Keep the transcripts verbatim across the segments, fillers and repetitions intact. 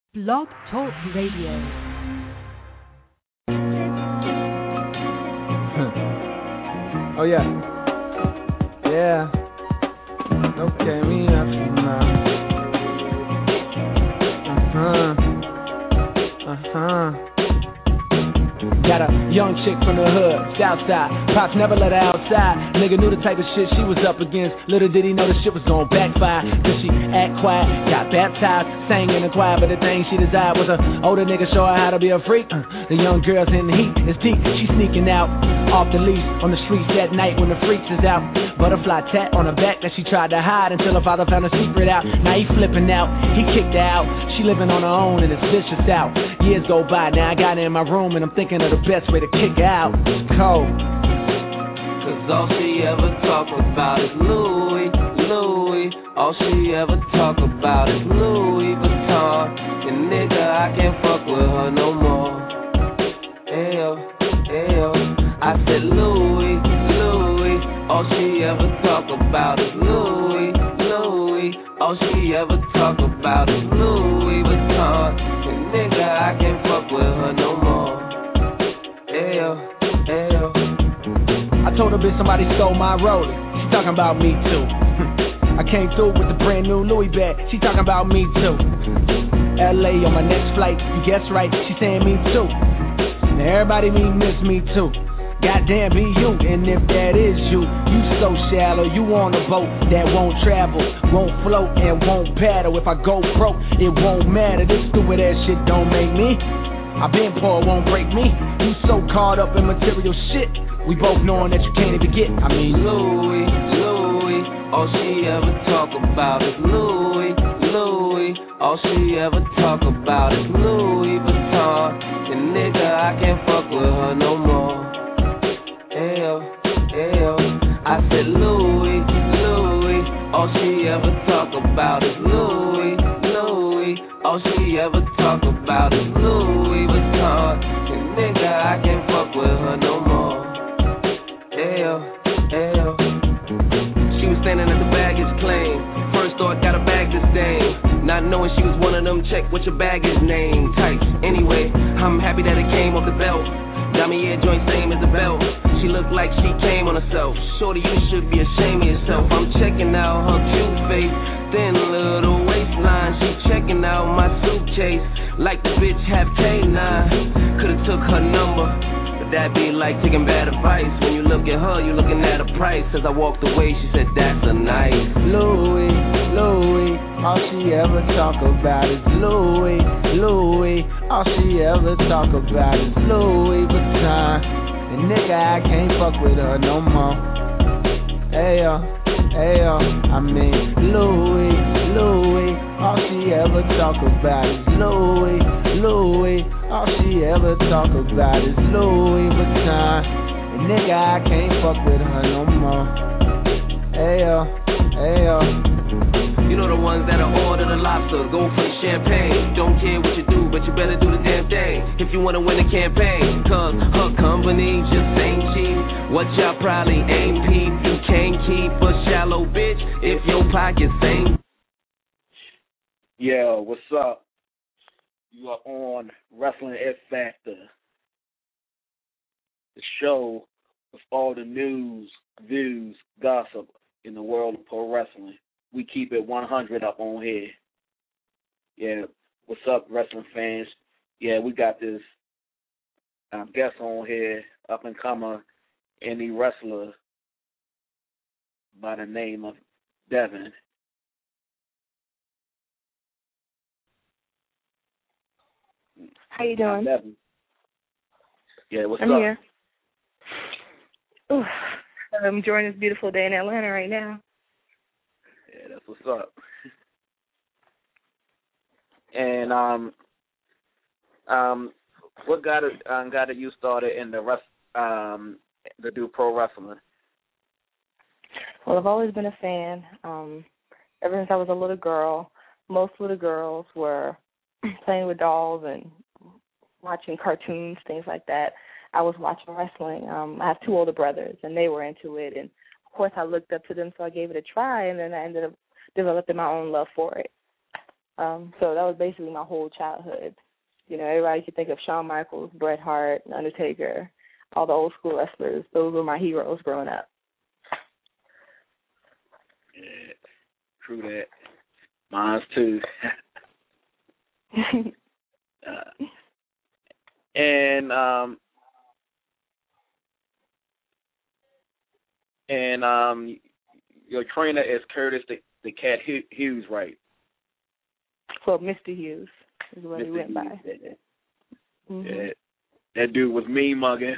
Blog Talk Radio. Oh yeah, yeah. Okay, me up now. Uh huh. Uh huh. Got a young chick from the hood, south side. Pops never let her outside. Nigga knew the type of shit she was up against. Little did he know the shit was gon' backfire. Cause she act quiet, got baptized, sang in the choir. But the thing she desired was a older nigga show her how to be a freak. Uh, the young girl's in the heat, it's deep. She sneaking out off the leash on the streets that night when the freaks is out. Butterfly tat on her back that she tried to hide until her father found a secret out. Now he flipping out, he kicked her out. She living on her own and it's vicious out. Years go by, now I got her in my room and I'm thinking of the best way to kick her out. It's cold. Cause all she ever talk about is Louis, Louis. All she ever talk about is Louis Vuitton. And nigga, I can't fuck with her no more. Ayo, ayo. I said Louis, Louis. All she ever talk about is Louis, Louis. All she ever talk about is Louis Vuitton. And nigga, I can't fuck with her no more. Ayo, ayo. I told her bitch somebody stole my roller. She talking about me too. I came through with the brand new Louis bag. She talking about me too. L A on my next flight. You guess right, she saying me too. Now everybody me miss me too. Goddamn be you, and if that is you, you so shallow. You on a boat that won't travel, won't float, and won't paddle. If I go broke, it won't matter. This stupid ass shit don't make me. I been poor, won't break me. You so caught up in material shit. We both knowing that you can't even get. I mean Louis, Louis. All she ever talk about is Louis, Louis. All she ever talk about is Louis Vuitton. And nigga, I can't fuck with her no more. Ayo, ayo. I said Louis, Louis. All she ever talk about is Louis, Louis. All she ever talk about is Louis Vuitton. And nigga, I can't fuck with her no more. Ayo, ayo. She was standing at the baggage claim. First thought, got a bag disdain. Not knowing she was one of them check what your baggage name types. Anyway, I'm happy that it came off the belt. Dummy ear joint same as the belt. She looked like she came on herself. Shorty, you should be ashamed of yourself. I'm checking out her cute face, thin little waistline. She checking out my suitcase like the bitch have K nine. Could've took her number, but that be like taking bad advice. When you look at her, you looking at a price. As I walked away, she said, that's a nice Louis, Louis. All she ever talk about is Louis, Louis. All she ever talk about is Louis Vuitton. And nigga, I can't fuck with her no more. Ayo, ayo. I mean Louis, Louis. All she ever talk about is Louis, Louis. All she ever talk about is Louis Vuitton. And nigga, I can't fuck with her no more. Ayo, ayo. You know the ones that'll order the lobster, go for the champagne. Don't care what you do, but you better do the damn thing if you wanna win the campaign. Cause her company just ain't cheap. What y'all probably ain't peep. You can't keep a shallow bitch if your pockets ain't. Yo, what's up? You are on Wrestling X Factor, the show with all the news, views, gossip in the world of pro wrestling. We keep it one hundred up on here. Yeah, what's up, wrestling fans? Yeah, we got this um, guest on here, up and comer, indie wrestler by the name of Devin. How you doing? Devin. Yeah, what's I'm up? here. Ooh, I'm enjoying this beautiful day in Atlanta right now. Yeah, that's what's up. And um, um, what got it? Um, got it? You started in the rest um to do pro wrestling. Well, I've always been a fan. Um, ever since I was a little girl, most little girls were playing with dolls and watching cartoons, things like that. I was watching wrestling. Um, I have two older brothers, and they were into it. And, of course, I looked up to them, so I gave it a try, and then I ended up developing my own love for it. Um, so that was basically my whole childhood. You know, everybody could think of Shawn Michaels, Bret Hart, Undertaker, all the old school wrestlers. Those were my heroes growing up. Yeah, true that. Mine's too. uh, and um, and um, your trainer is Curtis the, the Cat Hughes, right? Well, Mister Hughes is what Mister he went Hughes, by. Yeah. Mm-hmm. Yeah. That dude was mean mugging.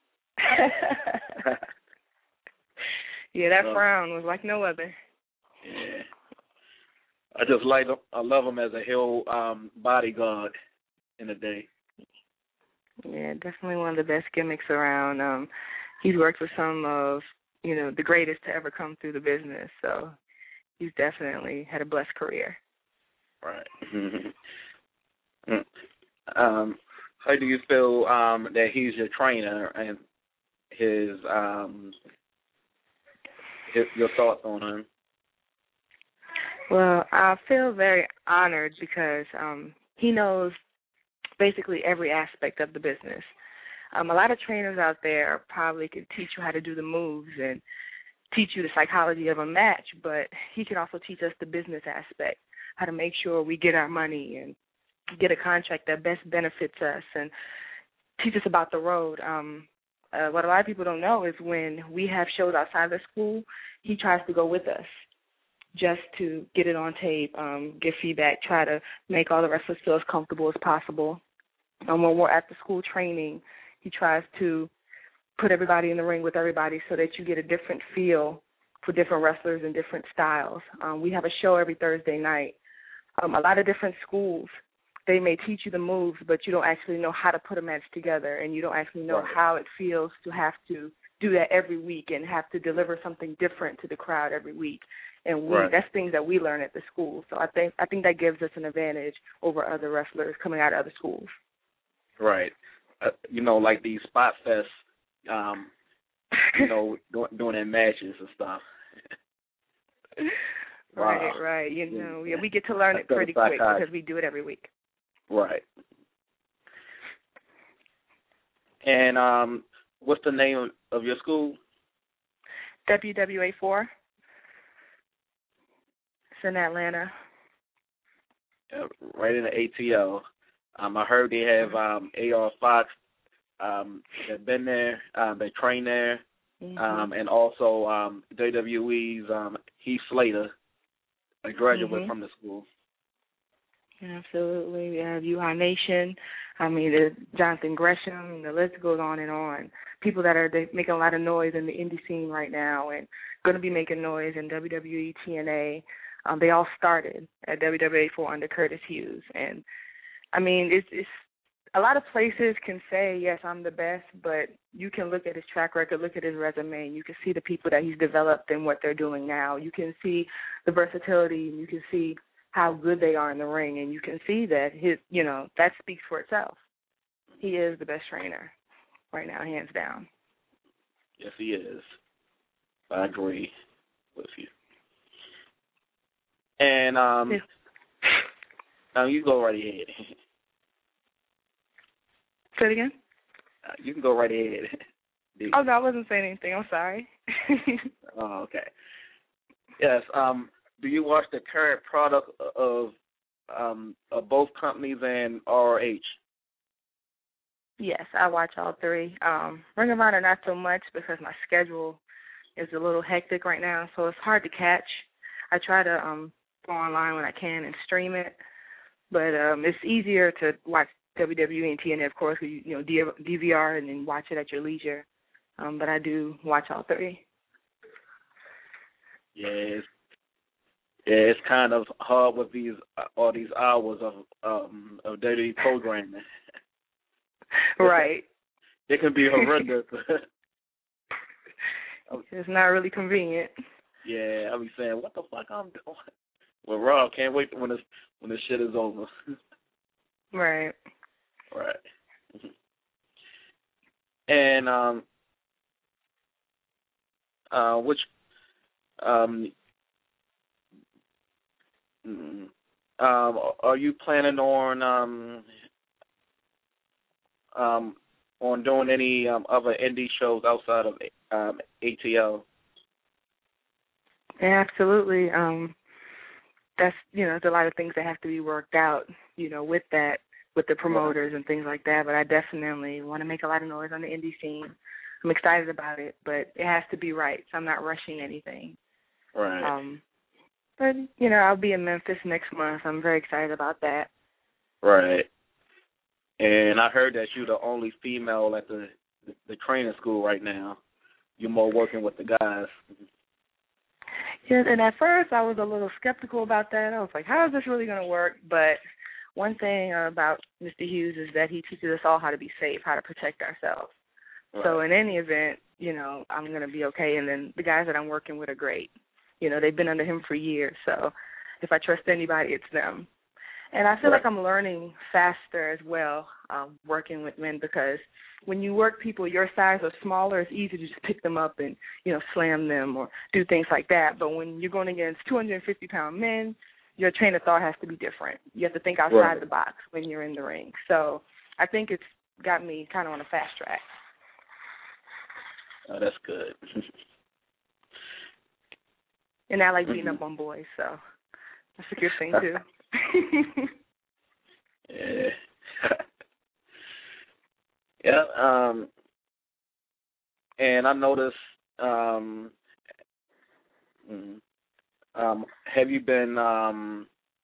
Yeah, that uh, frown was like no other. Yeah. I just like him. I love him as a heel um, bodyguard in the day. Yeah, definitely one of the best gimmicks around. Um, he's worked with some of, you know, the greatest to ever come through the business, so he's definitely had a blessed career. Right. um, how do you feel um, that he's your trainer and his, um, his your thoughts on him? Well, I feel very honored because um, he knows basically every aspect of the business. Um, a lot of trainers out there probably could teach you how to do the moves and teach you the psychology of a match, but he can also teach us the business aspect, how to make sure we get our money and get a contract that best benefits us and teach us about the road. Um, uh, what a lot of people don't know is when we have shows outside of the school, he tries to go with us just to get it on tape, um, get feedback, try to make all the wrestlers feel as comfortable as possible. Um, when we're at the school training, he tries to put everybody in the ring with everybody so that you get a different feel for different wrestlers and different styles. Um, we have a show every Thursday night. Um, a lot of different schools, they may teach you the moves, but you don't actually know how to put a match together, and you don't actually know Right. how it feels to have to do that every week and have to deliver something different to the crowd every week. And we, Right. that's things that we learn at the school. So I think I think that gives us an advantage over other wrestlers coming out of other schools. Right. Uh, you know, like these spot fests, um, you know, doing, doing their matches and stuff. Right, Wow. right. You know, yeah, we get to learn it That's pretty the quick psychology. because we do it every week. Right. And um, what's the name of your school? W W A four. It's in Atlanta. Uh, right in the A T L. Um, I heard they have um, A R Fox. Um, they've been there. Um, they train there. Mm-hmm. Um, and also um, W W E's um, Heath Slater, a graduate Mm-hmm. from the school. Absolutely. We have U I Nation. I mean, there's Jonathan Gresham. The list goes on and on. People that are they making a lot of noise in the indie scene right now and going to be making noise in W W E, T N A. Um, they all started at W W A four under Curtis Hughes. And, I mean, it's, it's a lot of places can say, yes, I'm the best, but you can look at his track record, look at his resume, and you can see the people that he's developed and what they're doing now. You can see the versatility, and you can see how good they are in the ring, and you can see that his, you know, that speaks for itself. He is the best trainer right now, hands down. Yes, he is. I agree with you. And um, Yes. now you go right ahead. Say it again? Uh, you can go right ahead. Oh, no, I wasn't saying anything. I'm sorry. Oh, okay. Yes. Um, do you watch the current product of um, of both companies and R O H? Yes, I watch all three. Um, Ring of Honor, not so much because my schedule is a little hectic right now, so it's hard to catch. I try to um, go online when I can and stream it, but um, it's easier to watch W W E and T N A, of course, you, you know, D V R and then watch it at your leisure. Um, but I do watch all three. Yeah, it's, yeah, it's kind of hard with these uh, all these hours of um, of W W E programming. Right. It can be horrendous. It's not really convenient. Yeah, I'll be saying, what the fuck I'm doing? Well, Raw, can't wait when this when this shit is over. Right. Right. And um, uh, which um, um, are you planning on um, um, on doing any um, other indie shows outside of um, A T L? Yeah, absolutely. Um, that's you know, there's a lot of things that have to be worked out, you know, with that, with the promoters and things like that. But I definitely want to make a lot of noise on the indie scene. I'm excited about it, but it has to be right. So I'm not rushing anything. Right. Um, but you know, I'll be in Memphis next month. I'm very excited about that. Right. And I heard that you're the only female at the the, the training school right now. You're more working with the guys. Yeah, and at first I was a little skeptical about that. I was like, how is this really going to work? But one thing about Mister Hughes is that he teaches us all how to be safe, how to protect ourselves. Right. So in any event, you know, I'm going to be okay. And then the guys that I'm working with are great. You know, they've been under him for years. So if I trust anybody, it's them. And I feel right. like I'm learning faster as well, um, working with men, because when you work people your size or smaller, it's easy to just pick them up and, you know, slam them or do things like that. But when you're going against two hundred fifty pound men, your train of thought has to be different. You have to think outside right. the box when you're in the ring. So I think it's got me kind of on a fast track. Oh, that's good. And I like beating mm-hmm. up on boys, so that's a good thing, too. yeah. yeah, um, and I noticed, um, um, have you been, um,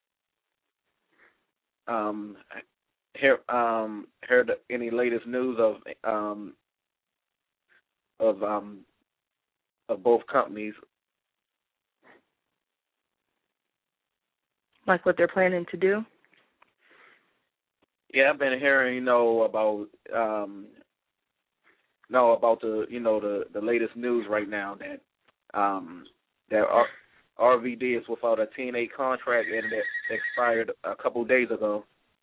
um, hear, um, heard any latest news of, um, of, um, of both companies? Like what they're planning to do? Yeah, I've been hearing, you know, about, um, no, about the, you know, the, the latest news right now that, um, that R- RVD is without a T N A contract and that expired a couple of days ago.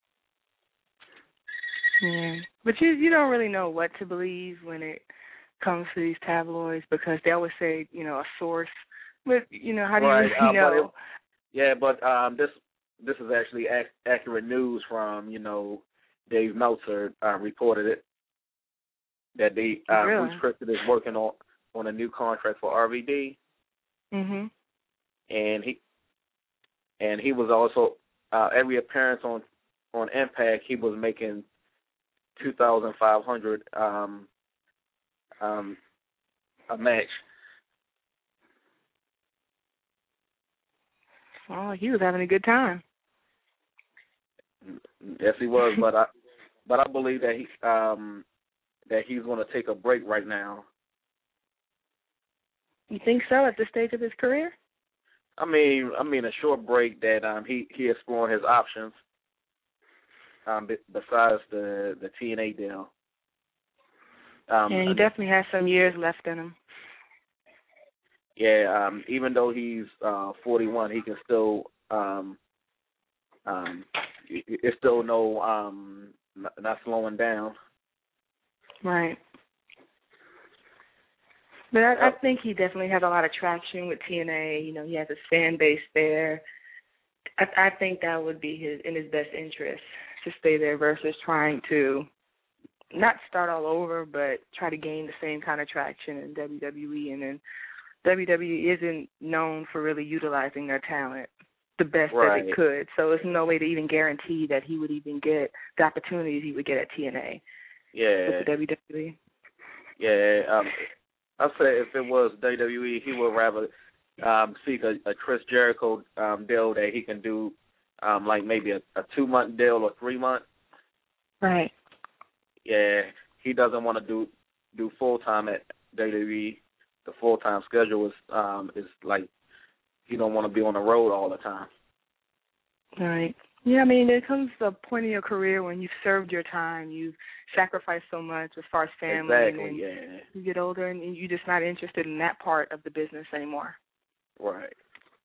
Yeah, but you you don't really know what to believe when it comes to these tabloids, because they always say, you know, a source. But you know, how do right, you really uh, know? But it, yeah, but um, this this is actually ac- accurate news from, you know, Dave Meltzer uh, reported it that they uh, really? Bruce Prichard is working on on a new contract for R V D. Mhm. And he and he was also uh, every appearance on on Impact he was making two thousand five hundred um um a match. Oh, he was having a good time. Yes, he was, but I but I believe that he um that he's going to take a break right now. You think so at this stage of his career? I mean, I mean a short break that um he he exploring his options. Um, besides the the T N A deal. Um, yeah, he definitely has some years left in him. Yeah, um, even though he's uh, forty-one, he can still um, um, it's still no um, not slowing down. Right. But I, I think he definitely has a lot of traction with T N A. You know, he has his fan base there. I, I think that would be his in his best interest to stay there versus trying to not start all over, but try to gain the same kind of traction in W W E. And then W W E isn't known for really utilizing their talent the best right. that it could. So there's no way to even guarantee that he would even get the opportunities he would get at T N A. Yeah. With the W W E. Yeah. Um, I'd say if it was W W E, he would rather um, seek a, a Chris Jericho um, deal that he can do, um, like maybe a, a two-month deal or three-month. Right. Yeah. He doesn't want to do do full-time at W W E. The full-time schedule is um, is like you don't want to be on the road all the time. Right. Yeah, I mean, there comes a point in your career when you've served your time, you've sacrificed so much as far as family, exactly, and yeah. you get older and you're just not interested in that part of the business anymore. Right.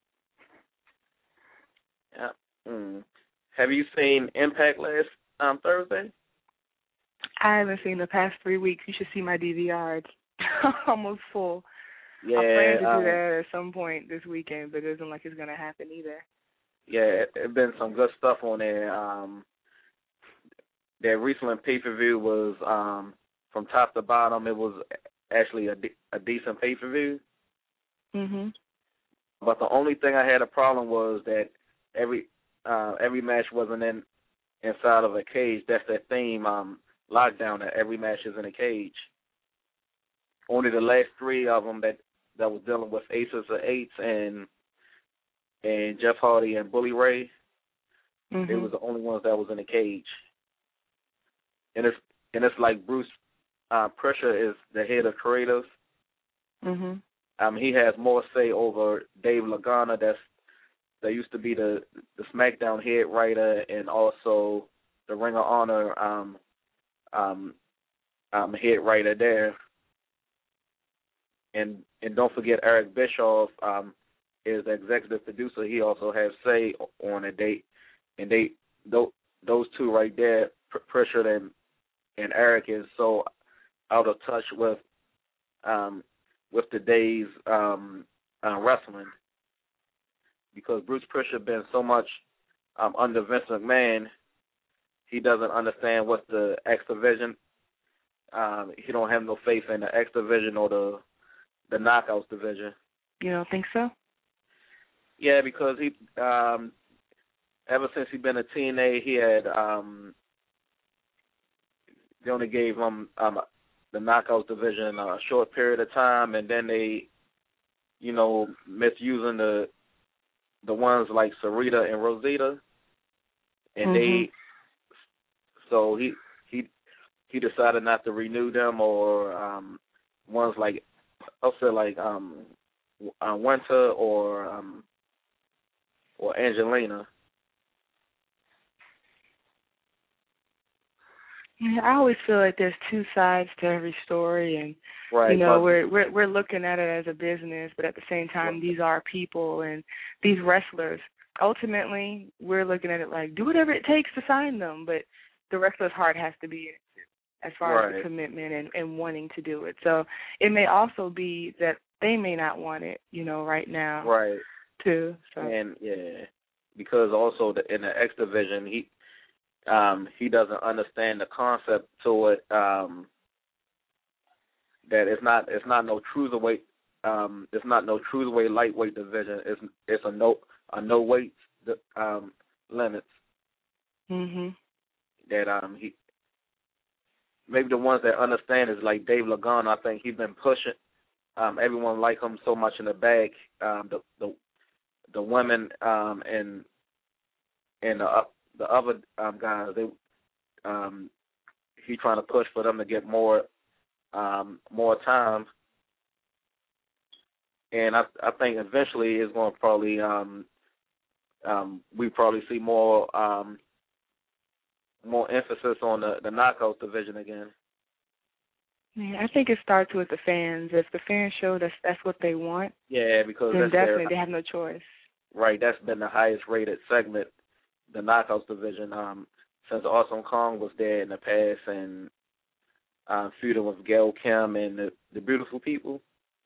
Yeah. Mm. Have you seen Impact last um, Thursday? I haven't seen the past three weeks. You should see my D V R. It's almost full. Yeah, I plan to um, do that at some point this weekend, but it doesn't look like it's going to happen either. yeah, it, it been some good stuff on there. Um, their recent pay per view was um, from top to bottom. It was actually a, de- a decent pay per view. Mhm. But the only thing I had a problem was that every uh, every match wasn't in inside of a cage. That's that theme, um, Lockdown, that every match is in a cage. Only the last three of them that, that was dealing with Aces of Eights and and Jeff Hardy and Bully Ray, Mhm. they was the only ones that was in a cage. And it's and it's like Bruce uh, Prichard is the head of creative. Mhm. Um, he has more say over Dave Lagana. That's that used to be the the SmackDown head writer and also the Ring of Honor um, um, um, head writer there. And and don't forget Eric Bischoff um, is the executive producer. He also has say on a date. And they those, those two right there, Prichard and and Eric, is so out of touch with um, with today's um, uh, wrestling, because Bruce Prichard been so much um, under Vince McMahon, he doesn't understand what's the X division. Um, he don't have no faith in the X division or the the Knockouts division. You don't think so? Yeah, because he um, ever since he been a T N A, he had um, they only gave him um, the Knockouts division a short period of time, and then they, you know, misusing the the ones like Sarita and Rosita, and Mhm. they, so he he he decided not to renew them, or um, ones like I'll say like um, uh, Winter or um, or Angelina. Yeah, I always feel like there's two sides to every story, and Right, you know but, we're we're we're looking at it as a business, but at the same time, right. these are people and these wrestlers. Ultimately, we're looking at it like do whatever it takes to sign them, but the wrestler's heart has to be in it as far right. as the commitment and, and wanting to do it. So it may also be that they may not want it, you know, right now, Right. too. So. And yeah, because also the, in the X division, he um, he doesn't understand the concept to it. Um, that it's not it's not no cruiserweight. Um, it's not no cruiserweight lightweight division. It's it's a no a no weight um, limits. Mhm. That um he maybe the ones that understand is like Dave Lagana. I think he's been pushing. Um, everyone like him so much in the back. Um, the the the women um, and and the uh, the other um, guys, they um, he trying to push for them to get more um, more time. And I I think eventually it's going to probably um, um, we probably see more um, more emphasis on the, the Knockouts division again. Yeah, I think it starts with the fans. If the fans show that that's what they want, Yeah, because then that's definitely their, they have no choice. right. That's been the highest rated segment, the Knockouts division, um, since Awesome Kong was there in the past and uh, feuding with Gail Kim and the, the Beautiful People.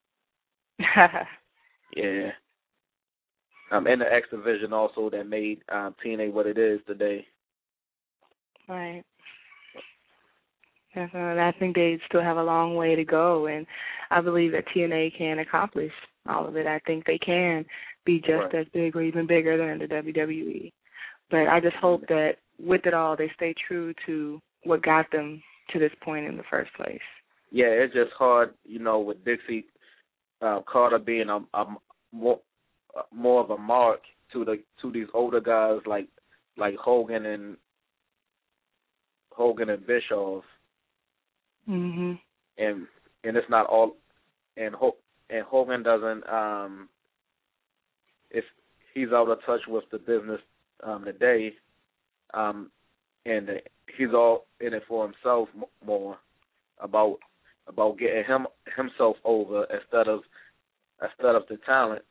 Yeah. Um, and the X division also that made um, T N A what it is today. Right. Definitely. I think they still have a long way to go, and I believe that T N A can accomplish all of it. I think they can be just Right. as big or even bigger than the W W E. But I just hope that with it all, they stay true to what got them to this point in the first place. Yeah, it's just hard, you know, with Dixie uh, Carter being a, a more more of a mark to the to these older guys like like Hogan and Hogan and Bischoff. Mhm. And and it's not all, and Ho, and Hogan doesn't um if he's out of touch with the business um today, um and he's all in it for himself more about about getting him himself over instead of instead of the talent,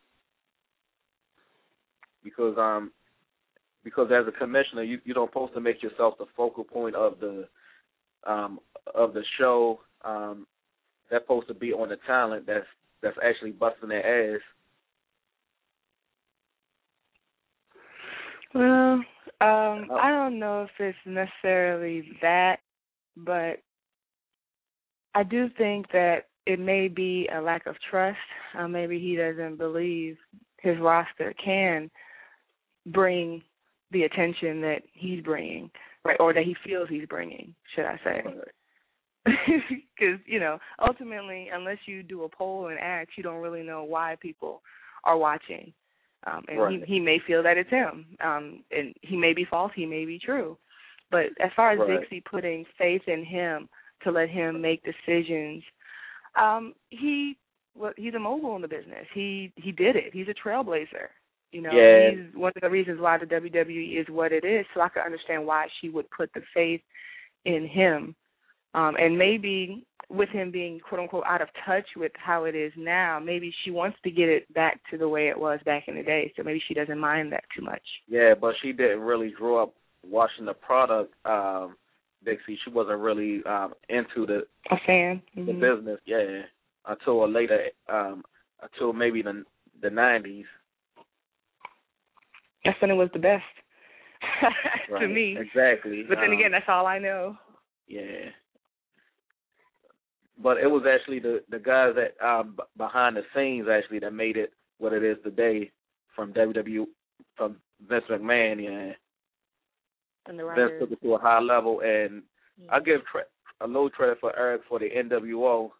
because um because as a commissioner you you don't supposed to make yourself the focal point of the um of the show. Um that's supposed to be on the talent that's that's actually busting their ass. Well, um, I don't know if it's necessarily that, but I do think that it may be a lack of trust. Uh, maybe he doesn't believe his roster can bring the attention that he's bringing, right, or that he feels he's bringing, should I say. Because, you know, ultimately, unless you do a poll and ask, you don't really know why people are watching. Um, and right. he, he may feel that it's him. Um, and he may be false, he may be true. But as far as right. Dixie putting faith in him to let him make decisions, um, he well, he's a mogul in the business. He he did it. He's a trailblazer. You know, yeah. he's one of the reasons why the W W E is what it is. So I can understand why she would put the faith in him. Um, and maybe with him being, quote, unquote, out of touch with how it is now, maybe she wants to get it back to the way it was back in the day. So maybe she doesn't mind that too much. Yeah, but she didn't really grow up watching the product, um, Dixie. She wasn't really um, into the, a fan. the mm-hmm. business, yeah, until a later, um, until maybe the, the nineties. That's when it was the best to right. me. Exactly. But then um, again, that's all I know. Yeah. But it was actually the, the guys that um, behind the scenes actually that made it what it is today, from W W E, from Vince McMahon. Yeah, and the Vince took it to a high level, and yeah. I give tre- a little credit for Eric for the N W O,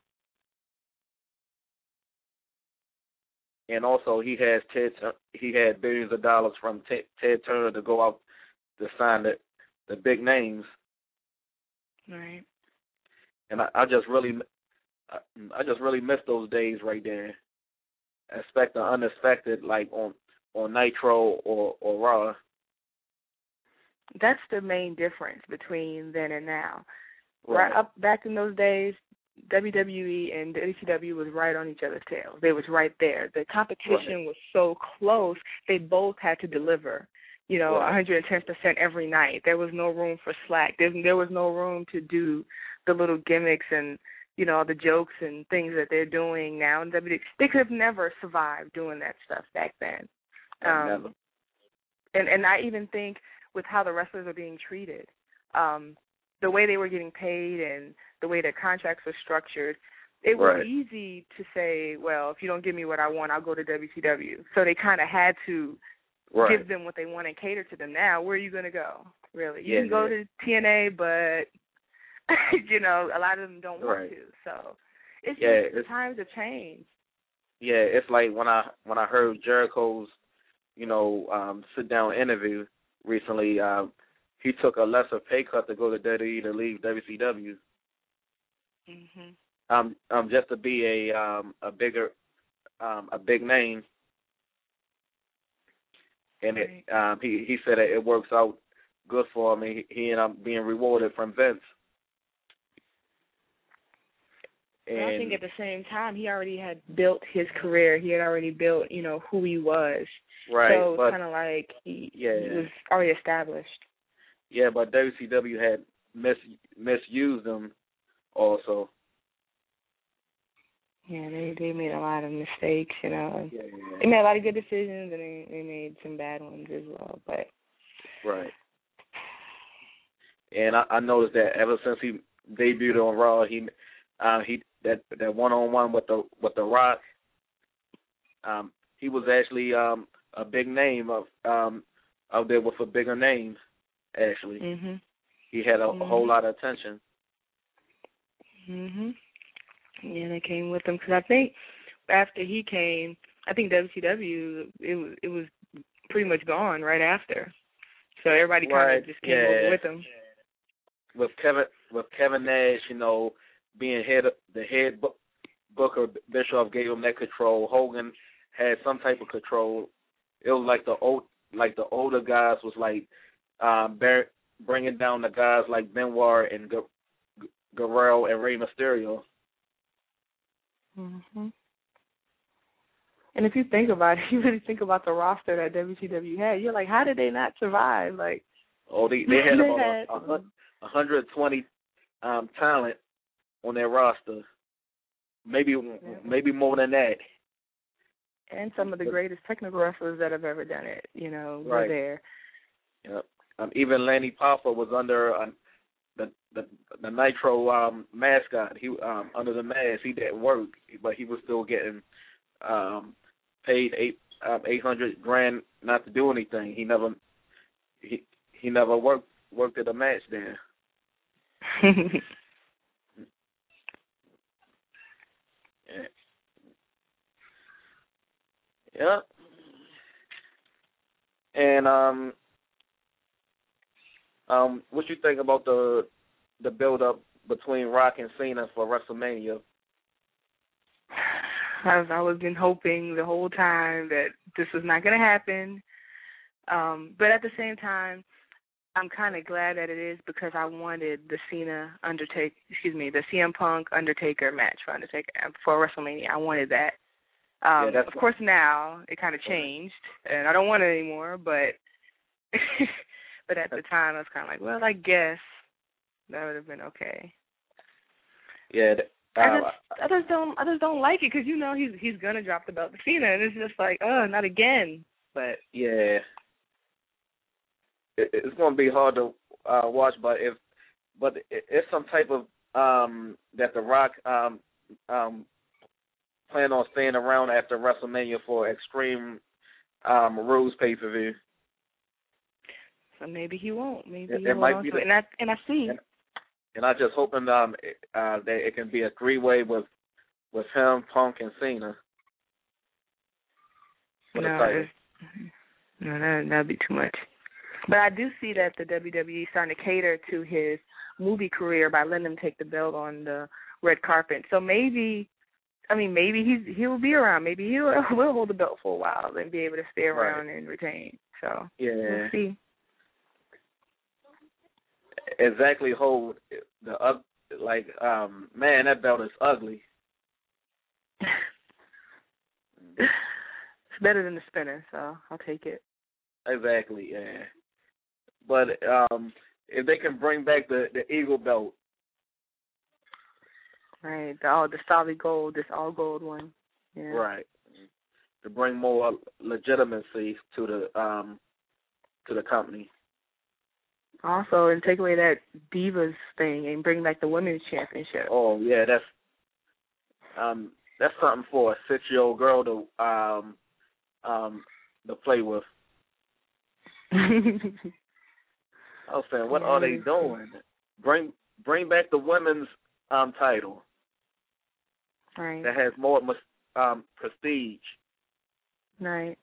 and also he has Ted. He had billions of dollars from Ted, Ted Turner to go out to sign the the big names. Right. And I, I just really, I, I just really miss those days right there. Expect the unexpected, like on on Nitro or or Raw. That's the main difference between then and now. Right, right up back in those days, W W E and W C W was right on each other's tails. They was right there. The competition right. was so close. They both had to deliver. You know, right. one hundred ten percent every night. There was no room for slack. There, there was no room to do the little gimmicks and, you know, the jokes and things that they're doing now. And they could have never survived doing that stuff back then. Um, never. And, and I even think with how the wrestlers are being treated, um, the way they were getting paid and the way their contracts were structured, it was right. easy to say, well, if you don't give me what I want, I'll go to W C W. So they kind of had to right. give them what they want and cater to them. Now, where are you going to go, really? You yeah, can go yeah. to T N A, but, you know, a lot of them don't want right. to. So it's yeah, just the it's, times have changed. Yeah, it's like when I when I heard Jericho's, you know, um, sit-down interview recently, um, he took a lesser pay cut to go to W W E to leave W C W. Mm-hmm. Um, um, just to be a um a bigger, um, a big name. And right. it, um, he he said it works out good for him. He, he ended up being rewarded from Vince. And I think at the same time, he already had built his career. He had already built, you know, who he was. Right. So but, it's kind of like he, yeah, he was already established. Yeah, but W C W had mis misused him also. Yeah, they they made a lot of mistakes, you know. Yeah, yeah. They made a lot of good decisions, and they, they made some bad ones as well. But right. And I, I noticed that ever since he debuted on Raw, he uh, he that that one on one with the with the Rock, um, he was actually um, a big name of um, out there with a bigger name. Actually, mhm. He had a, mm-hmm. a whole lot of attention. Mhm. Yeah, they came with him because I think after he came, I think W C W it was it was pretty much gone right after. So everybody kind right. of just came yeah. over with him. With Kevin with Kevin Nash, you know, being head the head book, Booker, Bischoff gave him that control. Hogan had some type of control. It was like the old like the older guys was like um, bear, bringing down the guys like Benoit and G- Guerrero and Rey Mysterio. Mm-hmm. And if you think about it, you really think about the roster that W C W had, you're like, how did they not survive? Like, oh, they they had they about had, a, a, one hundred twenty um, talent on their roster, maybe yeah. maybe more than that. And some of the greatest technical wrestlers that have ever done it, you know, right. were there. Yep. Um, even Lanny Poffo was under uh, the the the Nitro um, mascot. He um, under the mask. He didn't work, but he was still getting um, paid eight um, eight hundred grand not to do anything. He never he he never worked worked at a match there. yeah. Yeah. And um, um, what you think about the the build up between Rock and Cena for WrestleMania? I've always been hoping the whole time that this was not going to happen. Um, but at the same time, I'm kind of glad that it is because I wanted the Cena Undertaker, excuse me, the C M Punk Undertaker match for Undertaker for WrestleMania. I wanted that. Um, yeah, of course, now it kind of changed, and I don't want it anymore. But but at the time, I was kind of like, well, I guess that would have been okay. Yeah. Uh, I just, I just don't, I just don't like it because you know he's he's gonna drop the belt to Cena, and it's just like, oh, not again. But yeah, it, it's gonna be hard to uh, watch, but if but it's some type of um, that the Rock um, um, plan on staying around after WrestleMania for Extreme um, Rules pay per view. So maybe he won't. Maybe it, he it won't. might be the, and I and I see. And, and I just hoping um, uh, that it can be a three way with with him, Punk, and Cena. No, no, that that'd be too much. But I do see that the W W E is starting to cater to his movie career by letting him take the belt on the red carpet. So maybe. I mean, maybe he's he'll be around. Maybe he'll will hold the belt for a while and be able to stay around right. and retain. So yeah, we'll see. Exactly, hold the uh, like um man, that belt is ugly. It's better than the spinner, so I'll take it. Exactly, yeah. But um, if they can bring back the the Eagle belt. Right, the all the solid gold, this all gold one. Yeah. Right. To bring more legitimacy to the um to the company. Also, and take away that Divas thing and bring back the women's championship. Oh yeah, that's um that's something for a six year old girl to um um to play with. I was saying, what are they doing? Bring bring back the women's um title. Right. That has more um, prestige. Right.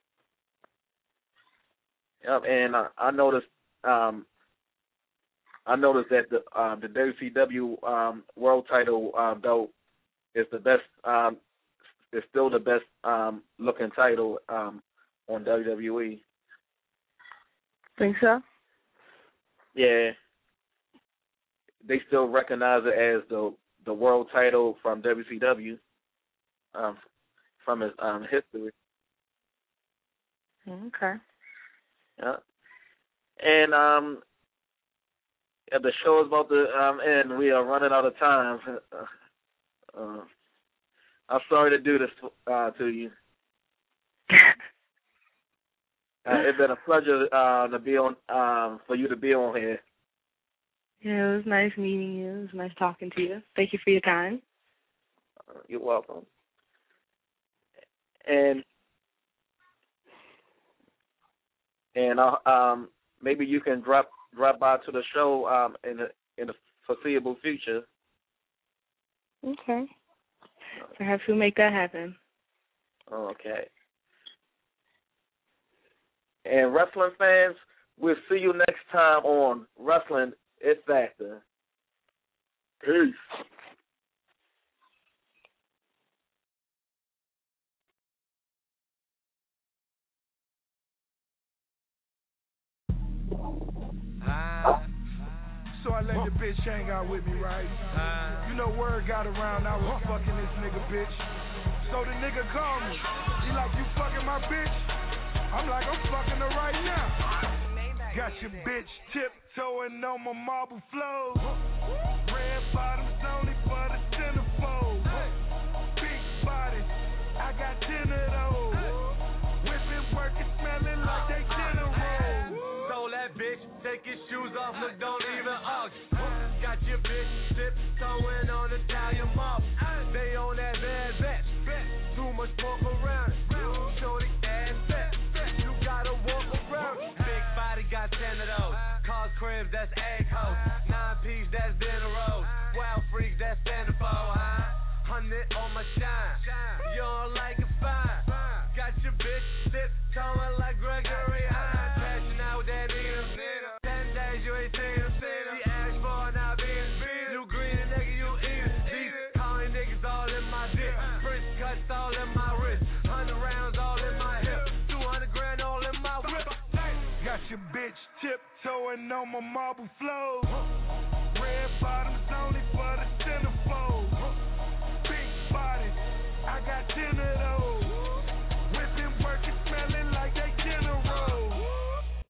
Yep, and uh, I noticed. Um, I noticed that the uh, the W C W um, World Title uh, belt is the best. Um, is still the best um, looking title um, on W W E. Think so? Yeah. They still recognize it as the the world title from W C W, um, from its um, history. Okay. Yeah. And um, yeah, the show is about to um, end. We are running out of time. Uh, I'm sorry to do this uh, to you. uh, it's been a pleasure uh, to be on um, for you to be on here. Yeah, it was nice meeting you. It was nice talking to you. Thank you for your time. Uh, you're welcome. And and uh, um, maybe you can drop drop by to the show um, in the in the foreseeable future. Okay. Perhaps we'll make that happen. Okay. And wrestling fans, we'll see you next time on Wrestling It Factor. Peace. So I let the bitch hang out with me, right? You know word got around I was fucking this nigga bitch. So the nigga called me. He like, you fucking my bitch? I'm like, I'm fucking her right now. Got your bitch tiptoeing on my marble floors. Red bottoms only for the centerfold. Big body, I got ten of those. Whipping, working, smelling like they dinner rolls. Stole that bitch cribs, that's egg house. Nine piece, that's dinner rolls. Wild freaks, that's centerfold, huh? Hundred on my shine. You don't like it, fine. Got your bitch tip towing like Gregory Hines. Crashing out with that nigga. Ten days you ain't seen him. She asked for an I V S. You green nigga, you eat it. These calling niggas all in my dick. French cuts all in my wrist. Hundred rounds all in my hip. Two hundred grand all in my whip. Got your bitch tiptoeing on my marble floor. Red bottom